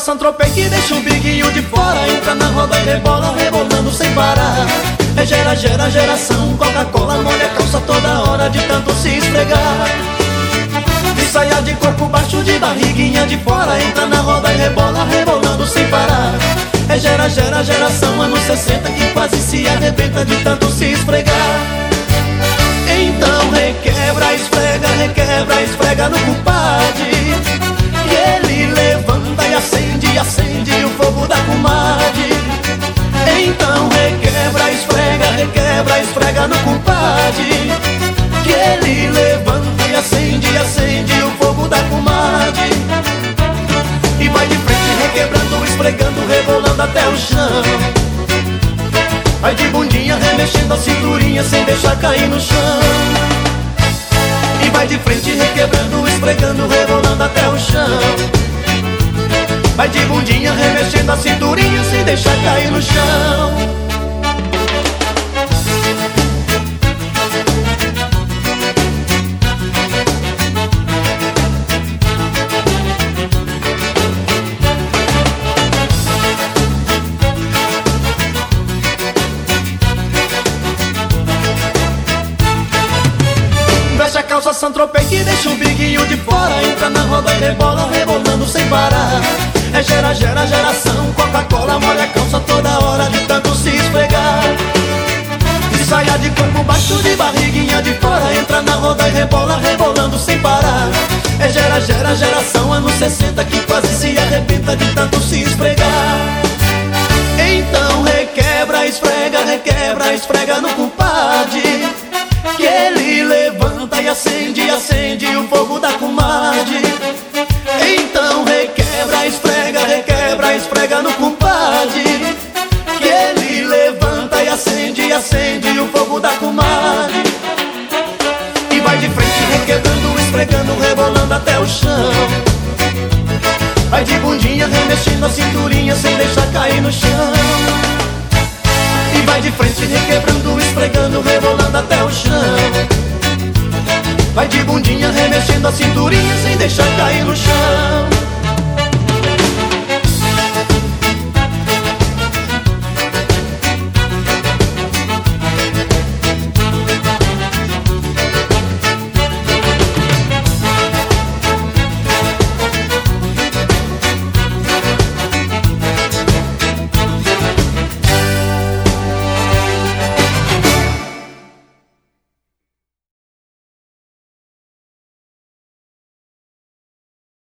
Saint-Tropez que deixa o biguinho de fora. Entra na roda e rebola, rebolando sem parar. É gera, gera, geração Coca-Cola, molha a calça toda hora de tanto se esfregar. De saia de corpo baixo, de barriguinha de fora. Entra na roda e rebola, rebolando sem parar. É gera, gera, geração anos 60 que quase se arrebenta de tanto se esfregar. Então requebra, esfrega no compadre. E ele levanta e acende, acende o fogo da comadre. Então requebra, esfrega no compadre. Que ele levanta e acende, acende o fogo da comadre. E vai de frente requebrando, esfregando, rebolando até o chão. Vai de bundinha remexendo a cinturinha sem deixar cair no chão. E vai de frente requebrando, esfregando, rebolando até o chão. Vai de bundinha remexendo a cinturinha sem deixar cair no chão. Veste a calça Saint-Tropez que deixa o biguinho de fora. Entra na roda e rebola, rebolando sem parar. É gera, gera, geração Coca-Cola, molha a calça toda hora de tanto se esfregar. De saia de corpo baixo, de barriguinha de fora. Entra na roda e rebola, rebolando sem parar. É gera, gera, geração anos 60 que quase se arrebenta de tanto se esfregar. Então requebra, esfrega no compadre. Que ele levanta e acende, acende o fogo da comadre. Então requebra, esfrega no compadre. Que ele levanta e acende, acende o fogo da comadre. E vai de frente requebrando, esfregando, rebolando até o chão. Vai de bundinha remexendo a cinturinha sem deixar cair no chão. E vai de frente requebrando, esfregando, rebolando até o chão. Vai de bundinha remexendo a cinturinha sem deixar cair no chão.